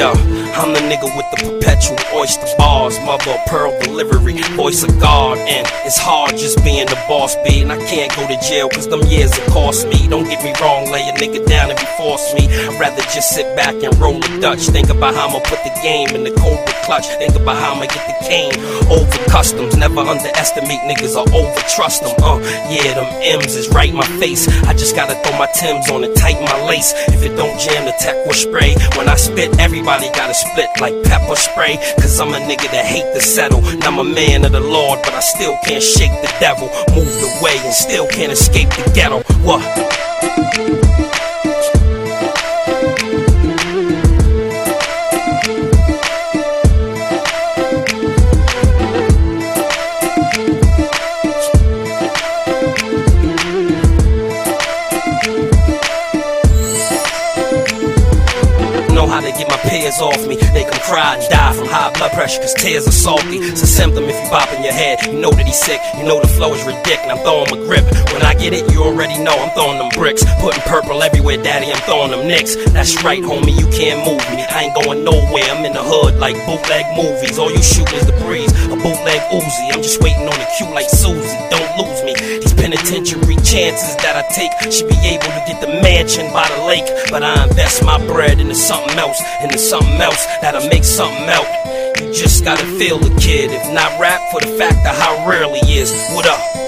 Yo, I'm the nigga with the perpetual oyster bars, mother of pearl delivery, voice of God. And it's hard just being the boss, B. And I can't go to jail cause them years it cost me. Don't get me wrong, lay a nigga down if you force me. I'd rather just sit back and roll the Dutch. Think about how I'ma put the game in the Cobra clutch. Think about how I'ma get the cane over customs. Never underestimate niggas or over trust them. Yeah, them M's is right in my face. I just gotta throw my Timbs on and tighten my lace. If it don't jam, the tech will spray. When I spit, everybody gotta split like pepper spray. Cause I'm a nigga that hate to settle. And I'm a man of the Lord, but I still can't shake the devil. Moved away and still can't escape the ghetto. What? How to get my peers off me. They can cry and die from high blood pressure cause tears are salty. It's a symptom if you bop in your head. You know that he's sick, you know the flow is ridiculous. I'm throwing my grip. When I get it, you already know I'm throwing them bricks. Putting purple everywhere, daddy, I'm throwing them nicks. That's right, homie, you can't move me. I ain't going nowhere, I'm in the hood like bootleg movies. All you shooting is the breeze, a bootleg Uzi. I'm just waiting on the cue like Susie, don't lose me. These penitentiary chances that I take should be able to get the mansion by the lake. But I invest my bread into something else that'll make something melt. You just gotta feel the kid, if not rap for the fact of how rarely is. What up?